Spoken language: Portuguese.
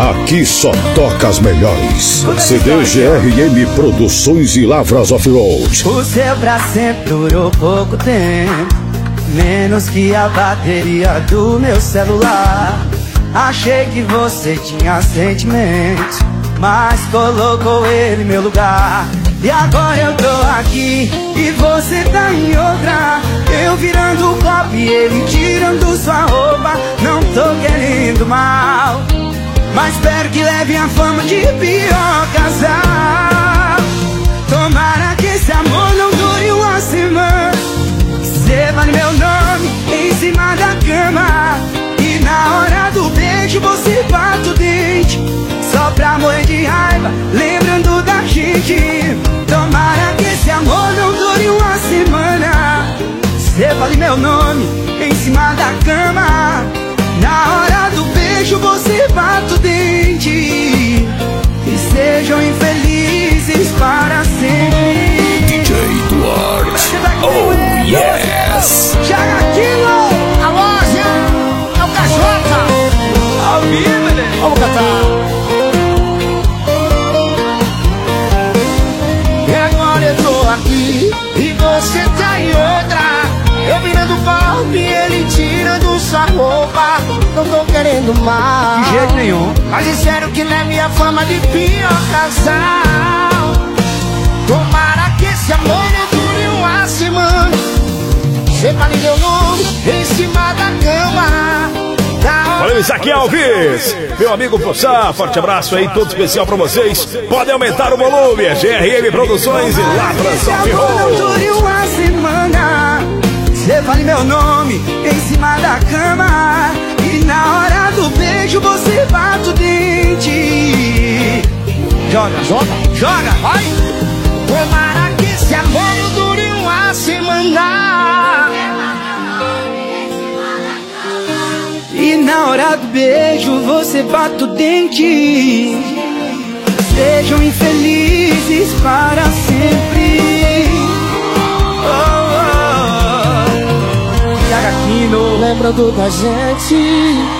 Aqui só toca as melhores. CD GRM Produções e Lavras Off-Road. O seu pra sempre durou pouco tempo, menos que a bateria do meu celular. Achei que você tinha sentimentos, mas colocou ele em meu lugar. E agora eu tô aqui e você tá em outra. Eu virando o copo e ele tirando sua roupa. Não tô querendo mal, mas espero que leve a fama de pior casal. Tomara que esse amor não dure uma semana. Cê vale meu nome em cima da cama, e na hora do beijo você bate o dente, só pra morrer de raiva, lembrando da gente. Tomara que esse amor não dure uma semana. Cê fale meu nome em cima da cama, na hora do beijo você bate o dente, e sejam infelizes para sempre. DJ Duarte. Oh yes. Jagatino, A loja é o Cajota. ao vivo, né? Vamos cantar. E agora eu tô aqui E você tá em outra. Eu virando o copo e ele tirando sua roupa. Não tô querendo mal, de jeito nenhum. mas espero que leve a fama de pior casal. Tomara que esse amor não dure uma semana. Você fale meu nome em cima da cama. Valeu, Isaac Alves, meu amigo Poçá, forte abraço aí, todo especial pra vocês. Podem aumentar o volume, é GRM Produções e Lavras Off-Road. Não dure uma semana. Cê fale meu nome em cima da cama, e na hora do beijo você bate o dente. Joga, joga, joga, vai! Tomara que esse amor não dure uma semana. E na hora do beijo você bate o dente. Sejam infelizes para sempre. Oh, oh. Jagatino. Lembrando da gente.